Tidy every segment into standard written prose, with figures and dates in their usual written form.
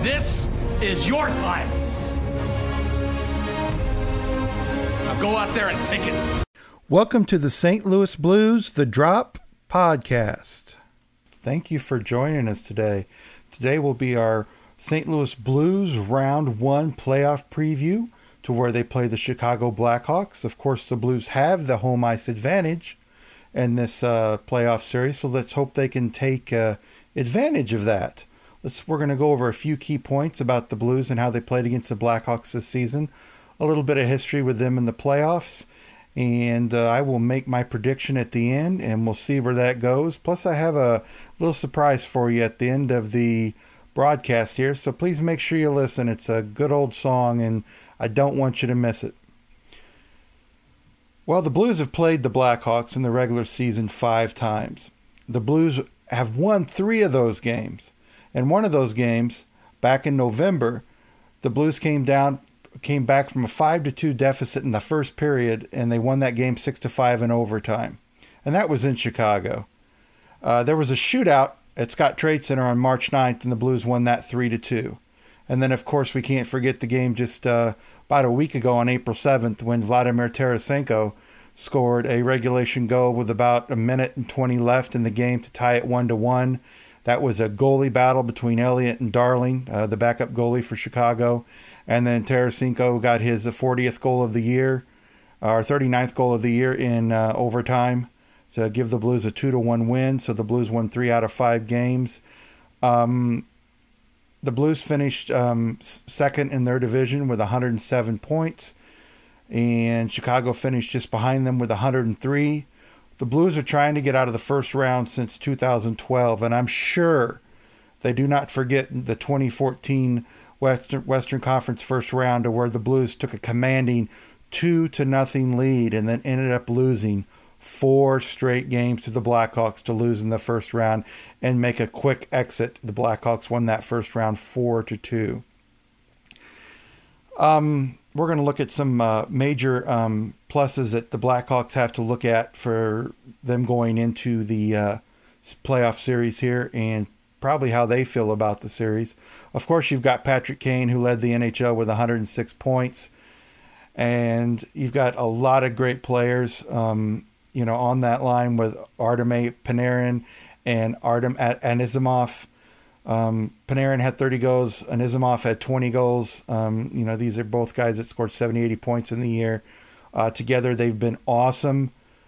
This is your time. Now go out there and take it. Welcome to the St. Louis Blues, The Drop podcast. Thank you for joining us today. Today will be our St. Louis Blues Round 1 playoff preview to where they play the Chicago Blackhawks. Of course, the Blues have the home ice advantage in this playoff series, so let's hope they can take advantage of that. We're going to go over a few key points about the Blues and how they played against the Blackhawks this season, a little bit of history with them in the playoffs, and I will make my prediction at the end, and we'll see where that goes. Plus, I have a little surprise for you at the end of the broadcast here, so please make sure you listen. It's a good old song, and I don't want you to miss it. Well, the Blues have played the Blackhawks in the regular season 5 times. The Blues have won 3 of those games. And one of those games, back in November, the Blues came back from a 5-2 deficit in the first period, and they won that game 6-5 in overtime. And that was in Chicago. There was a shootout at Scott Trade Center on March 9th, and the Blues won that 3-2. And then, of course, we can't forget the game just about a week ago on April 7th when Vladimir Tarasenko scored a regulation goal with about a minute and 20 left in the game to tie it 1-1. That was a goalie battle between Elliott and Darling, the backup goalie for Chicago. And then Tarasenko got his 40th goal of the year, or 39th goal of the year in overtime to give the Blues a 2-1 win. So the Blues won 3 out of 5 games. The Blues finished second in their division with 107 points, and Chicago finished just behind them with 103. The Blues are trying to get out of the first round since 2012, and I'm sure they do not forget the 2014 Western Conference first round, where the Blues took a commanding 2-0 lead and then ended up losing 4 straight games to the Blackhawks to lose in the first round and make a quick exit. The Blackhawks won that first round 4-2. We're going to look at some major pluses that the Blackhawks have to look at for them going into the playoff series here, and probably how they feel about the series. Of course, you've got Patrick Kane, who led the NHL with 106 points, and you've got a lot of great players on that line with Artemi Panarin and Artem Anisimov. Panarin had 30 goals. Anisimov had 20 goals. These are both guys that scored 70, 80 points in the year. Together, they've been awesome.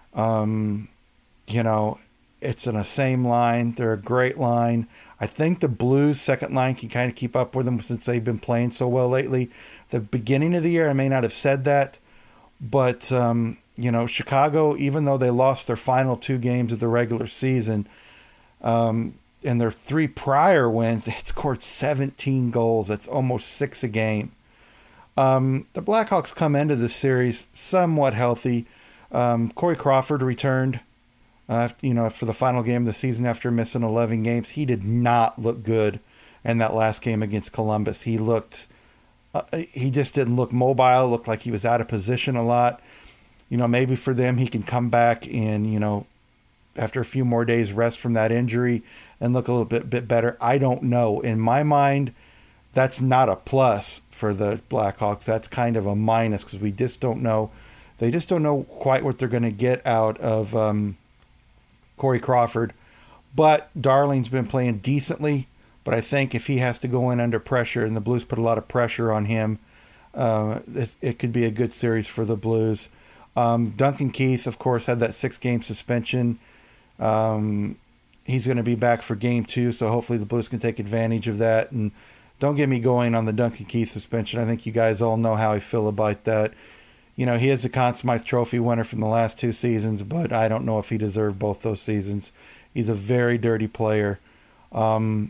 It's in the same line. They're a great line. I think the Blues' second line can kind of keep up with them since they've been playing so well lately. The beginning of the year, I may not have said that, but Chicago, even though they lost their final 2 games of the regular season, in their 3 prior wins, they had scored 17 goals. That's almost 6 a game. The Blackhawks come into this series somewhat healthy. Corey Crawford returned, for the final game of the season after missing 11 games. He did not look good in that last game against Columbus. He just didn't look mobile. Looked like he was out of position a lot. Maybe for them he can come back and, after a few more days rest from that injury and look a little bit better. I don't know. In my mind, that's not a plus for the Blackhawks. That's kind of a minus because we just don't know. They just don't know quite what they're going to get out of Corey Crawford. But Darling's been playing decently. But I think if he has to go in under pressure, and the Blues put a lot of pressure on him, it could be a good series for the Blues. Duncan Keith, of course, had that 6-game suspension. He's going to be back for game 2, so hopefully the Blues can take advantage of that. And don't get me going on the Duncan Keith suspension. I think you guys all know how I feel about that. He is a Conn Smythe Trophy winner from the last 2 seasons, but I don't know if he deserved both those seasons. He's a very dirty player. The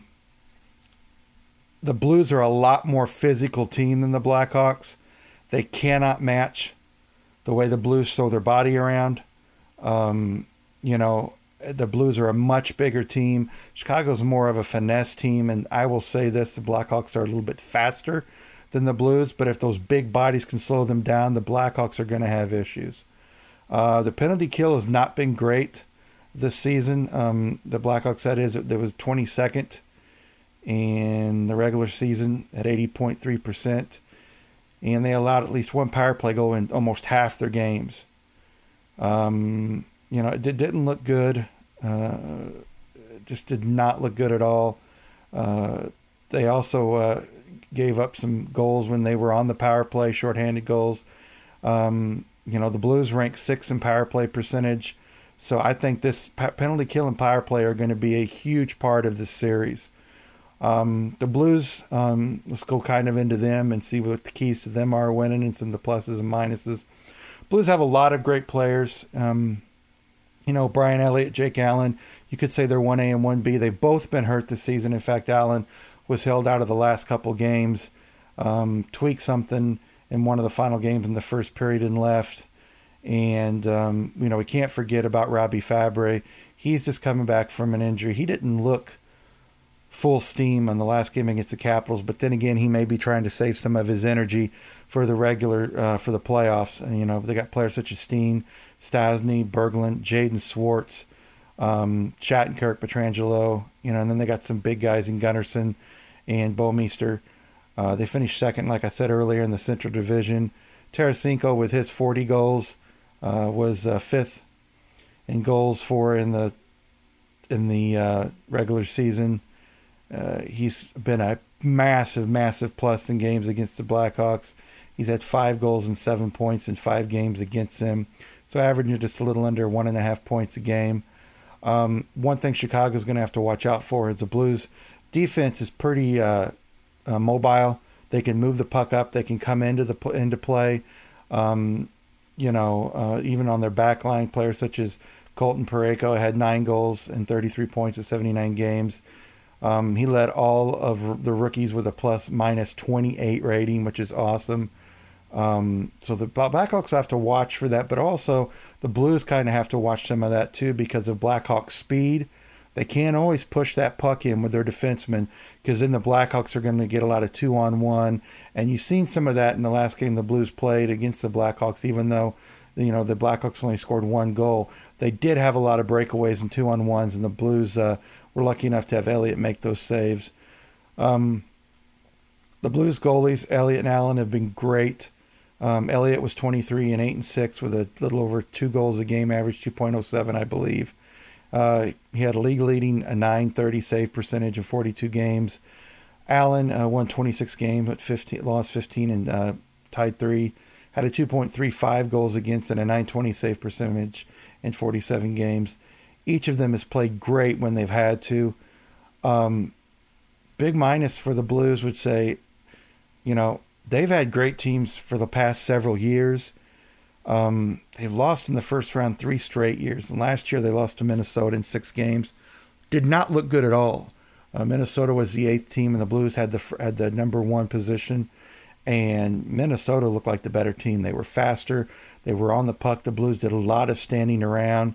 Blues are a lot more physical team than the Blackhawks. They cannot match the way the Blues throw their body around. The Blues are a much bigger team. Chicago's more of a finesse team, and I will say this, the Blackhawks are a little bit faster than the Blues, but if those big bodies can slow them down, the Blackhawks are going to have issues. The penalty kill has not been great this season. The Blackhawks, that is, there was 22nd in the regular season at 80.3%. And they allowed at least one power play goal in almost half their games. It didn't look good. It just did not look good at all. They also gave up some goals when they were on the power play, shorthanded goals. The Blues ranked 6th in power play percentage. So I think this penalty kill and power play are going to be a huge part of this series. The Blues, let's go kind of into them and see what the keys to them are winning and some of the pluses and minuses. Blues have a lot of great players. Brian Elliott, Jake Allen, you could say they're 1A and 1B. They've both been hurt this season. In fact, Allen was held out of the last couple games, tweaked something in one of the final games in the first period and left. And, we can't forget about Robbie Fabre. He's just coming back from an injury. He didn't look full steam on the last game against the Capitals, but then again, he may be trying to save some of his energy for the for the playoffs. And, they got players such as Steen, Stasny, Berglund, Jaden Swartz, Shattenkirk, Pietrangelo, and then they got some big guys in Gunnarsson and Bouwmeester. They finished second, like I said earlier, in the Central Division. Tarasenko, with his 40 goals, was fifth in goals in the regular season. He's been a massive plus in games against the Blackhawks. He's had 5 goals and 7 points in 5 games against them, so averaging just a little under 1.5 points a game. One thing Chicago's going to have to watch out for is the Blues' defense is pretty mobile. They can move the puck up. They can come into play. Even on their back line, players such as Colton Parayko had 9 goals and 33 points in 79 games. He led all of the rookies with a plus-minus 28 rating, which is awesome. So the Blackhawks have to watch for that, but also the Blues kind of have to watch some of that too because of Blackhawks' speed. They can't always push that puck in with their defensemen because then the Blackhawks are going to get a lot of 2-on-1. And you've seen some of that in the last game the Blues played against the Blackhawks, even though the Blackhawks only scored 1 goal. They did have a lot of breakaways and 2-on-1s, and the Blues were lucky enough to have Elliott make those saves. The Blues goalies, Elliott and Allen, have been great. Elliott was 23 and 8 and 6 with a little over 2 goals a game, average 2.07, I believe. He had a league-leading a .930 save percentage in 42 games. Allen won 26 games, but lost 15 and tied 3. Had a 2.35 goals against and a .920 save percentage in 47 games. Each of them has played great when they've had to. Big minus for the Blues would say, they've had great teams for the past several years. They've lost in the first round 3 straight years. And last year they lost to Minnesota in 6 games. Did not look good at all. Minnesota was the 8th team, and the Blues had the number 1 position. And Minnesota looked like the better team. They were faster. They were on the puck. The Blues did a lot of standing around.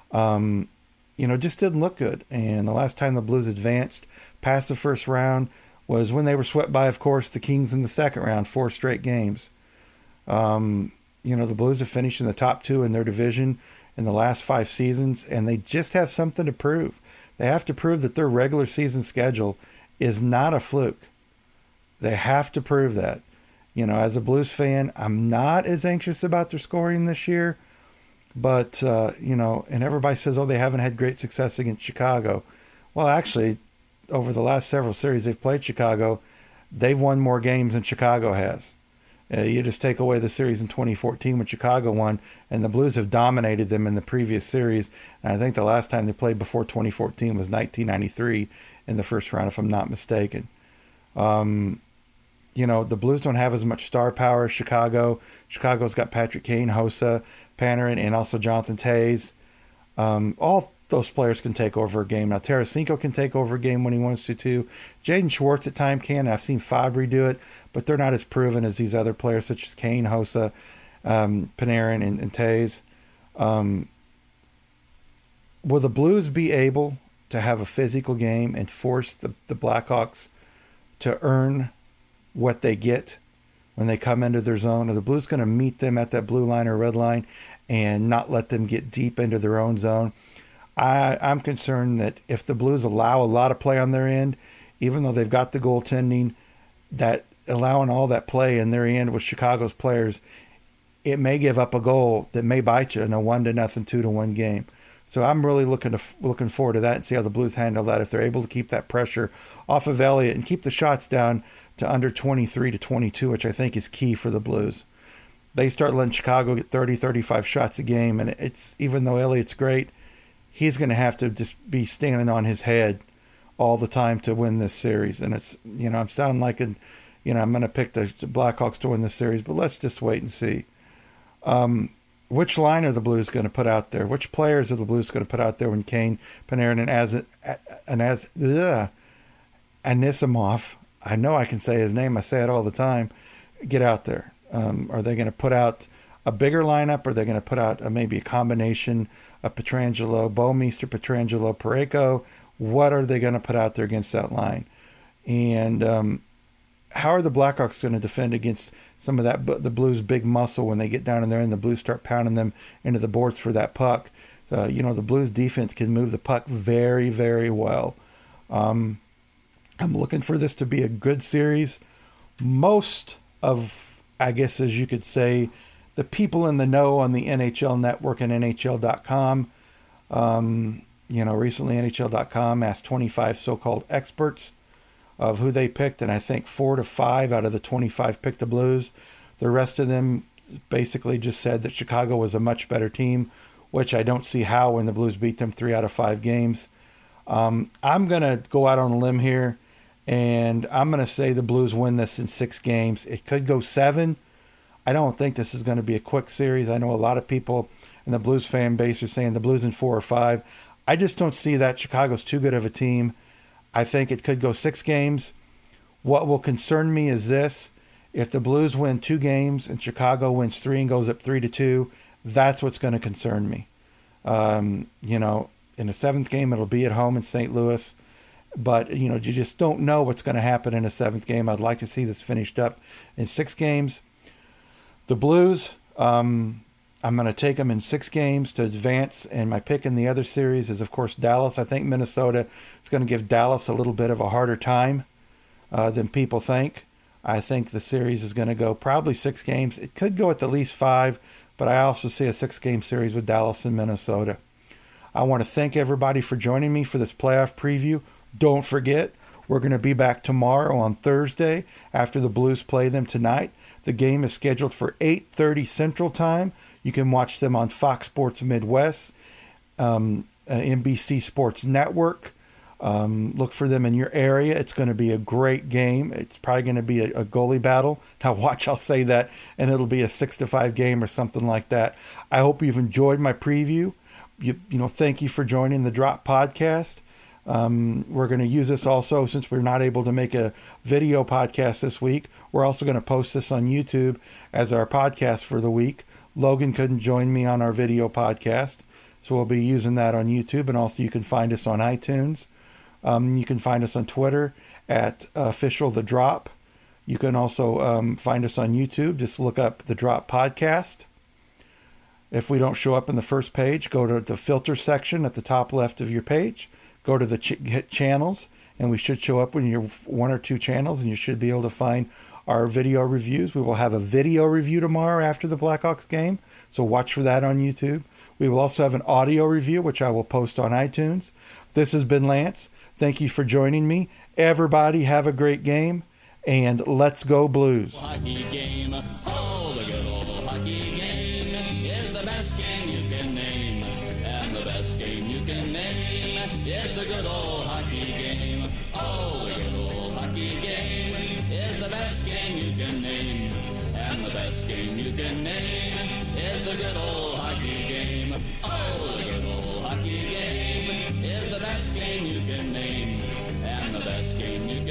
Just didn't look good. And the last time the Blues advanced past the first round was when they were swept by, of course, the Kings in the second round, 4 straight games. The Blues have finished in the top 2 in their division in the last 5 seasons, and they just have something to prove. They have to prove that their regular season schedule is not a fluke. They have to prove that. As a Blues fan, I'm not as anxious about their scoring this year, but, and everybody says, they haven't had great success against Chicago. Well, actually, over the last several series they've played Chicago, they've won more games than Chicago has. You just take away the series in 2014 when Chicago won, and the Blues have dominated them in the previous series. And I think the last time they played before 2014 was 1993 in the first round, if I'm not mistaken. The Blues don't have as much star power as Chicago. Chicago's got Patrick Kane, Hossa, Panarin, and also Jonathan Toews. All those players can take over a game. Now, Tarasenko can take over a game when he wants to, too. Jaden Schwartz at times can. I've seen Fabry do it, but they're not as proven as these other players, such as Kane, Hossa, Panarin, and Toews. Will the Blues be able to have a physical game and force the Blackhawks to earn what they get when they come into their zone? Are the Blues going to meet them at that blue line or red line and not let them get deep into their own zone? I'm concerned that if the Blues allow a lot of play on their end, even though they've got the goaltending, that allowing all that play in their end with Chicago's players, it may give up a goal that may bite you in a 1-0, 2-1 game. So I'm really looking forward to that and see how the Blues handle that, if they're able to keep that pressure off of Elliott and keep the shots down to under 23 to 22, which I think is key for the Blues. They start letting Chicago get 30, 35 shots a game, and it's, even though Elliott's great, he's going to have to just be standing on his head all the time to win this series. And it's, I'm sounding like I'm going to pick the Blackhawks to win this series, but let's just wait and see. Which line are the Blues going to put out there? Which players are the Blues going to put out there when Kane, Panarin, and Anisimov, I know I can say his name, I say it all the time, get out there? Are they going to put out a bigger lineup? Or are they going to put out maybe a combination of Pietrangelo, Bouwmeester, Pietrangelo, Parayko? What are they going to put out there against that line? And how are the Blackhawks going to defend against some of that, the Blues' big muscle when they get down in there and the Blues start pounding them into the boards for that puck? The Blues' defense can move the puck very, very well. I'm looking for this to be a good series. Most of, I guess, as you could say, the people in the know on the NHL Network and NHL.com, recently NHL.com asked 25 so-called experts of who they picked, and I think 4 to 5 out of the 25 picked the Blues. The rest of them basically just said that Chicago was a much better team, which I don't see how when the Blues beat them 3 out of 5 games. I'm going to go out on a limb here, and I'm going to say the Blues win this in 6 games. It could go 7. I don't think this is going to be a quick series. I know a lot of people in the Blues fan base are saying the Blues in 4 or 5. I just don't see that. Chicago's too good of a team. I think it could go 6 games. What will concern me is this: if the Blues win 2 games and Chicago wins 3 and goes up 3-2, that's what's going to concern me. In the 7th game, it'll be at home in St. Louis. But, you just don't know what's going to happen in a 7th game. I'd like to see this finished up in 6 games. The Blues, I'm going to take them in 6 games to advance, and my pick in the other series is, of course, Dallas. I think Minnesota is going to give Dallas a little bit of a harder time than people think. I think the series is going to go probably 6 games. It could go at the least 5, but I also see a 6-game series with Dallas and Minnesota. I want to thank everybody for joining me for this playoff preview. Don't forget, we're going to be back tomorrow on Thursday after the Blues play them tonight. The game is scheduled for 8:30 Central Time. You can watch them on Fox Sports Midwest, NBC Sports Network. Look for them in your area. It's going to be a great game. It's probably going to be a goalie battle. Now watch, I'll say that, and it'll be a 6-5 game or something like that. I hope you've enjoyed my preview. Thank you for joining the Drop Podcast. We're going to use this also, since we're not able to make a video podcast this week. We're also going to post this on YouTube as our podcast for the week. Logan couldn't join me on our video podcast, so we'll be using that on YouTube. And also you can find us on iTunes. You can find us on Twitter at official The Drop. You can also find us on YouTube. Just look up The Drop Podcast. If we don't show up in the first page, go to the filter section at the top left of your page. Go to the hit channels, and we should show up when you're 1 or 2 channels, and you should be able to find our video reviews. We will have a video review tomorrow after the Blackhawks game, so watch for that on YouTube. We will also have an audio review, which I will post on iTunes. This has been Lance. Thank you for joining me. Everybody have a great game, and let's go Blues. Hockey game. Oh, the good old hockey game is the best game you can name. And the best game you can name is the good old hockey game. Oh, the good old hockey game is the best game you can name. And the best game you can name is the good old hockey game. Oh, the good old hockey game is the best game you can name. And the best game you can